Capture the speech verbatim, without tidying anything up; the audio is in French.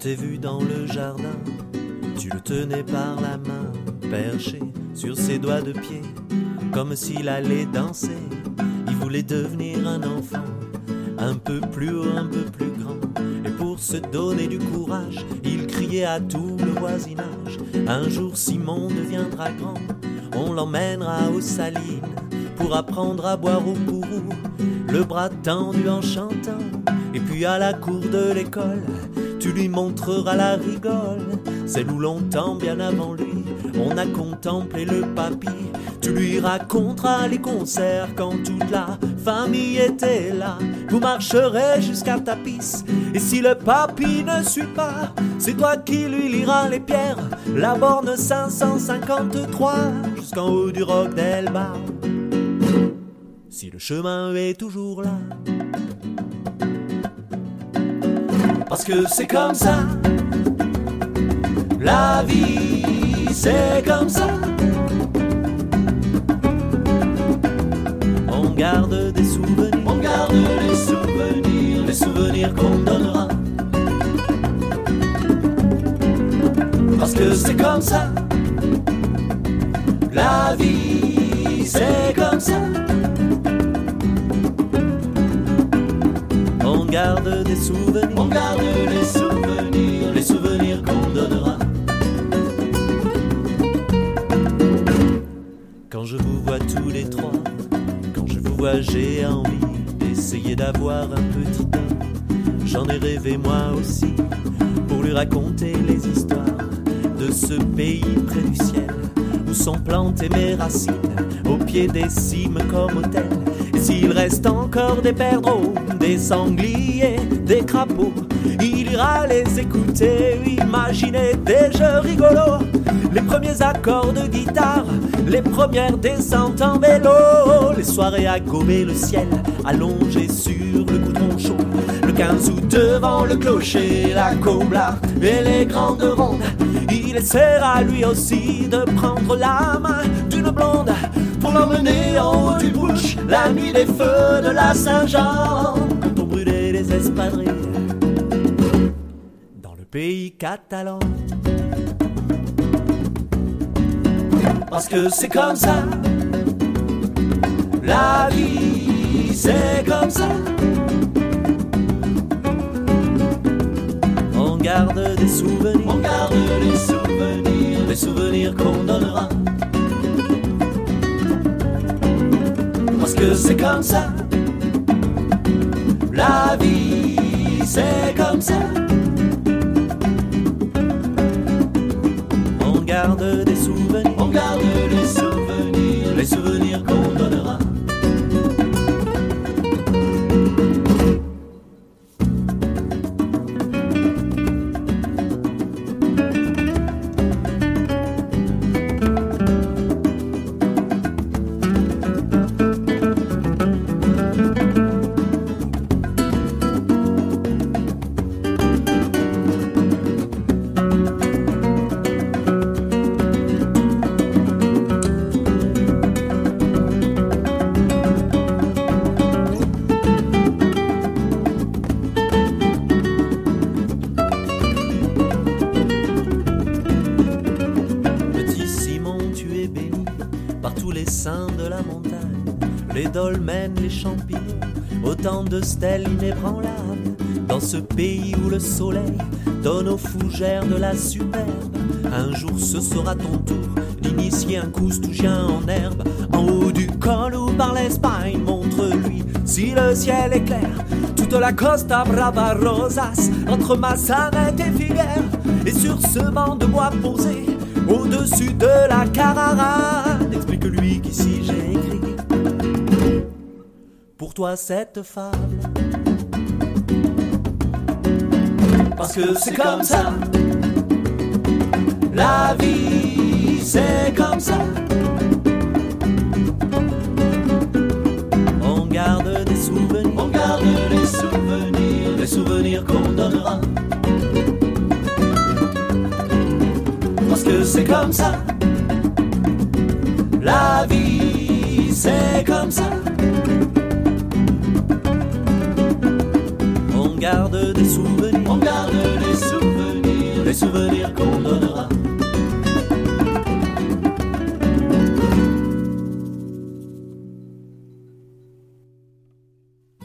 t'ai vu dans le jardin, tu le tenais par la main, perché sur ses doigts de pied, comme s'il allait danser. Il voulait devenir un enfant, un peu plus haut, un peu plus grand. Et pour se donner du courage, il criait à tout le voisinage: un jour Simon deviendra grand, on l'emmènera aux salines pour apprendre à boire au courroux, le bras tendu en chantant. Et puis à la cour de l'école, tu lui montreras la rigole, celle où longtemps bien avant lui on a contemplé le papy. Tu lui raconteras les concerts quand toute la famille était là. Vous marcherez jusqu'à ta pisse, et si le papy ne suit pas, c'est toi qui lui liras les pierres, la borne cinq cent cinquante-trois jusqu'en haut du roc d'Elba. Si le chemin est toujours là, parce que c'est comme ça, la vie c'est comme ça. On garde des souvenirs, on garde les souvenirs, les souvenirs qu'on donnera. Parce que c'est comme ça, la vie c'est comme ça. On garde des souvenirs, on garde les souvenirs, les souvenirs qu'on donnera. Quand je vous vois tous les trois, quand je vous vois, j'ai envie d'essayer d'avoir un petit homme. J'en ai rêvé moi aussi, pour lui raconter les histoires de ce pays près du ciel, où sont plantées mes racines, au pied des cimes comme hôtel. Et s'il reste encore des perdreaux, des sangliers, des crapauds, il ira les écouter, imaginer des jeux rigolos, les premiers accords de guitare, les premières descentes en vélo, les soirées à gober le ciel, allongé sur le goudron chaud, le quinze août devant le clocher, la combla et les grandes rondes. Il essaiera lui aussi de prendre la main d'une blonde pour l'emmener en haut du bush, la nuit des feux de la Saint-Jean, quand on brûlait les espadrilles dans le pays catalan. Parce que c'est comme ça, la vie c'est comme ça. On garde des souvenirs, on garde les souvenirs, les souvenirs qu'on donnera. Parce que c'est comme ça, la vie c'est comme ça. On garde des souvenirs, on garde les souvenirs, les souvenirs qu'on donnera. Dolmens, les champignons, autant de stèles inébranlables, dans ce pays où le soleil donne aux fougères de la superbe. Un jour ce sera ton tour d'initier un coustougien en herbe, en haut du col ou par l'Espagne, montre-lui si le ciel est clair, toute la Costa Brava Rosas, entre Massanet et Figueres, et sur ce banc de bois posé, au-dessus de la Carrara, explique-lui qu'ici j'ai écrit pour toi cette fable. Parce que c'est comme ça, la vie c'est comme ça. On garde des souvenirs, on garde les souvenirs, les souvenirs qu'on donnera. Parce que c'est comme ça, la vie c'est comme ça. On garde des souvenirs, on garde